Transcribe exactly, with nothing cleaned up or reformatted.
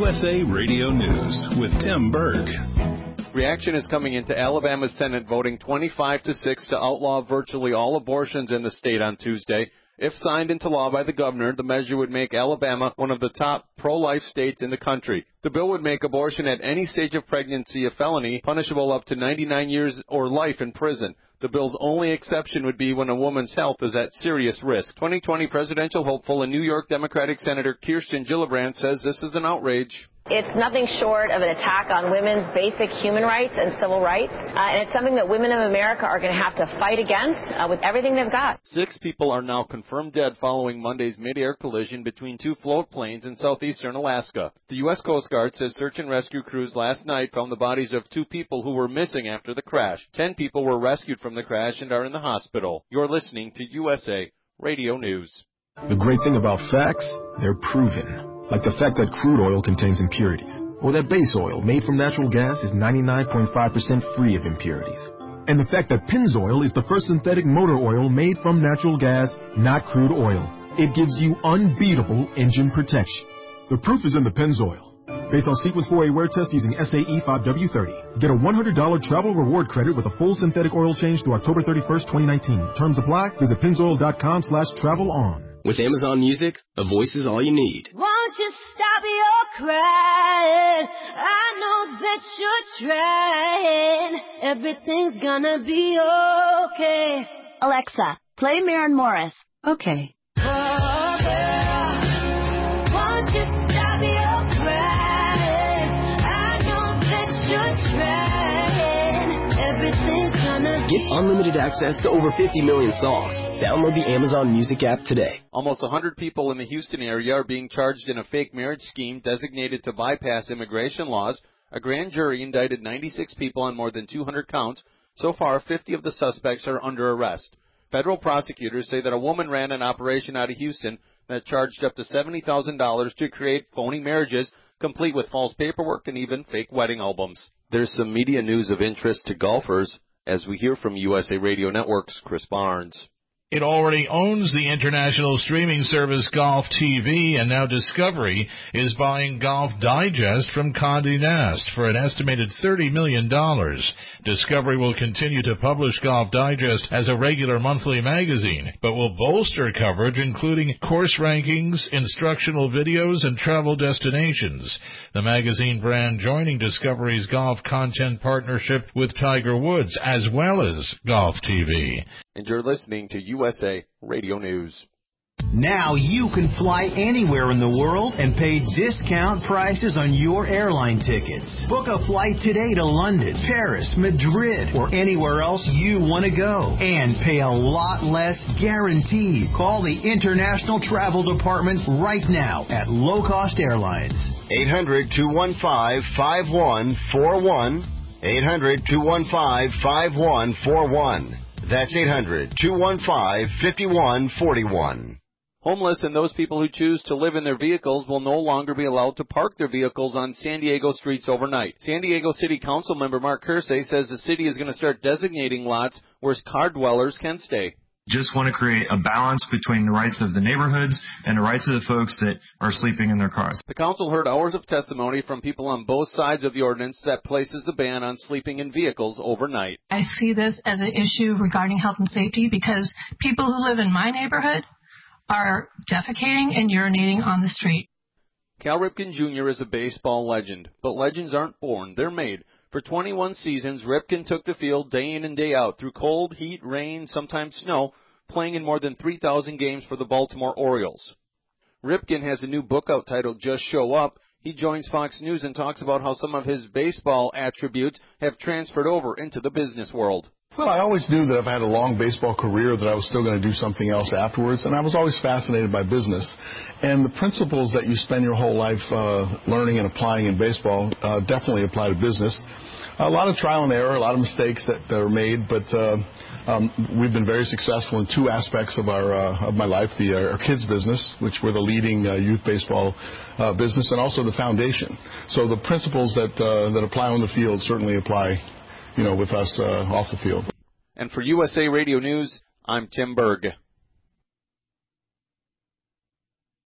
U S A Radio News with Tim Berg. Reaction is coming into Alabama's Senate voting twenty-five to six to outlaw virtually all abortions in the state on Tuesday. If signed into law by the governor, the measure would make Alabama one of the top pro-life states in the country. The bill would make abortion at any stage of pregnancy a felony, punishable up to ninety-nine years or life in prison. The bill's only exception would be when a woman's health is at serious risk. twenty twenty presidential hopeful and New York Democratic Senator Kirsten Gillibrand says this is an outrage. It's nothing short of an attack on women's basic human rights and civil rights, uh, and it's something that women of America are going to have to fight against uh, with everything they've got. Six people are now confirmed dead following Monday's mid-air collision between two float planes in southeastern Alaska. The U S Coast Guard says search and rescue crews last night found the bodies of two people who were missing after the crash. Ten people were rescued from the crash and are in the hospital. You're listening to U S A Radio News. The great thing about facts, they're proven. Like the fact that crude oil contains impurities, or that base oil made from natural gas is ninety-nine point five percent free of impurities. And the fact that Pennzoil is the first synthetic motor oil made from natural gas, not crude oil. It gives you unbeatable engine protection. The proof is in the Pennzoil. Based on Sequence four A wear test using S A E five W thirty. Get a one hundred dollars travel reward credit with a full synthetic oil change through October thirty-first, twenty nineteen. Terms apply. Visit pennzoil.com slash travel on. With Amazon Music, a voice is all you need. Won't you stop your crying? I know that you're trying. Everything's gonna be okay. Alexa, play Maren Morris. Okay. Oh, girl, won't you stop your crying? I know that you're trying. Everything's gonna be Get unlimited access to over fifty million songs. Download the Amazon Music app today. Almost one hundred people in the Houston area are being charged in a fake marriage scheme designated to bypass immigration laws. A grand jury indicted ninety-six people on more than two hundred counts. So far, fifty of the suspects are under arrest. Federal prosecutors say that a woman ran an operation out of Houston that charged up to seventy thousand dollars to create phony marriages, complete with false paperwork and even fake wedding albums. There's some media news of interest to golfers, as we hear from U S A Radio Network's Chris Barnes. It already owns the international streaming service Golf T V, and now Discovery is buying Golf Digest from Condé Nast for an estimated thirty million dollars. Discovery will continue to publish Golf Digest as a regular monthly magazine, but will bolster coverage including course rankings, instructional videos, and travel destinations. The magazine brand joining Discovery's golf content partnership with Tiger Woods, as well as Golf T V. And you're listening to U S A Radio News. Now you can fly anywhere in the world and pay discount prices on your airline tickets. Book a flight today to London, Paris, Madrid, or anywhere else you want to go. And pay a lot less guaranteed. Call the International Travel Department right now at Low Cost Airlines. eight hundred, two one five, five one four one. eight hundred, two one five, five one four one. That's eight hundred, two one five, five one four one. Homeless and those people who choose to live in their vehicles will no longer be allowed to park their vehicles on San Diego streets overnight. San Diego City Council member Mark Kersey says the city is going to start designating lots where car dwellers can stay. Just want to create a balance between the rights of the neighborhoods and the rights of the folks that are sleeping in their cars. The council heard hours of testimony from people on both sides of the ordinance that places the ban on sleeping in vehicles overnight. I see this as an issue regarding health and safety because people who live in my neighborhood are defecating and urinating on the street. Cal Ripken Junior is a baseball legend, but legends aren't born, they're made. For twenty-one seasons, Ripken took the field day in and day out through cold, heat, rain, sometimes snow, playing in more than three thousand games for the Baltimore Orioles. Ripken has a new book out titled Just Show Up. He joins Fox News and talks about how some of his baseball attributes have transferred over into the business world. Well, I always knew that if I had a long baseball career that I was still going to do something else afterwards, and I was always fascinated by business. And the principles that you spend your whole life uh, learning and applying in baseball uh, definitely apply to business. A lot of trial and error, a lot of mistakes that, that are made, but uh, um, we've been very successful in two aspects of our uh, of my life: the uh, our kids business, which we're the leading uh, youth baseball uh, business, and also the foundation. So the principles that uh, that apply on the field certainly apply, you know, with us uh, off the field. And for U S A Radio News, I'm Tim Berg.